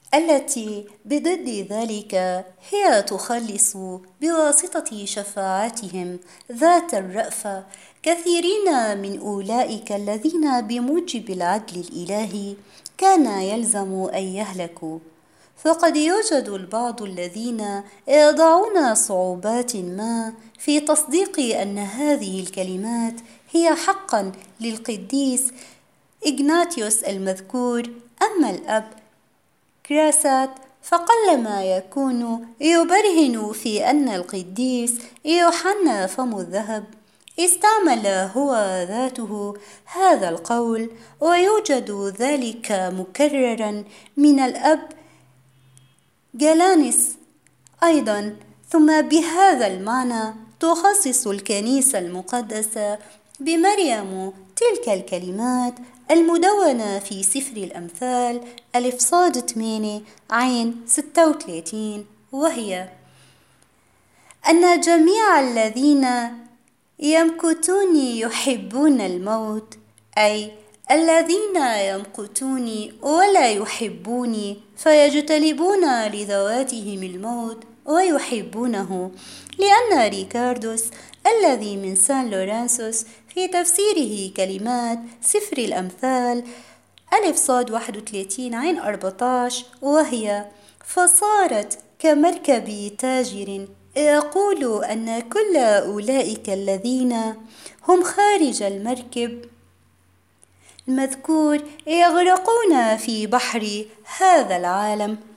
التي بضد ذلك هي تخلص بواسطة شفاعتهم ذات الرأفة كثيرين من أولئك الذين بموجب العدل الإلهي كان يلزم أن يهلكوا. فقد يوجد البعض الذين يضعون صعوبات ما في تصديق أن هذه الكلمات هي حقا للقديس إغناطيوس المذكور. أما الأب كراسات فقلما يكون يبرهن في أن القديس يوحنا فم الذهب استعمل هو ذاته هذا القول، ويوجد ذلك مكررا من الأب جالانس أيضا. ثم بهذا المعنى تخصص الكنيسة المقدسة بمريم تلك الكلمات المدونة في سفر الأمثال ألف صاد 8 عين 36، وهي أن جميع الذين يمكثون يحبون الموت، أي الذين يمقتوني ولا يحبوني فيجتلبون لذواتهم الموت ويحبونه. لأن ريكاردوس الذي من سان لورانسوس في تفسيره كلمات سفر الأمثال ألف صاد 31 عين 14، وهي فصارت كمركب تاجر يقول أن كل أولئك الذين هم خارج المركب المذكور يغرقون في بحر هذا العالم.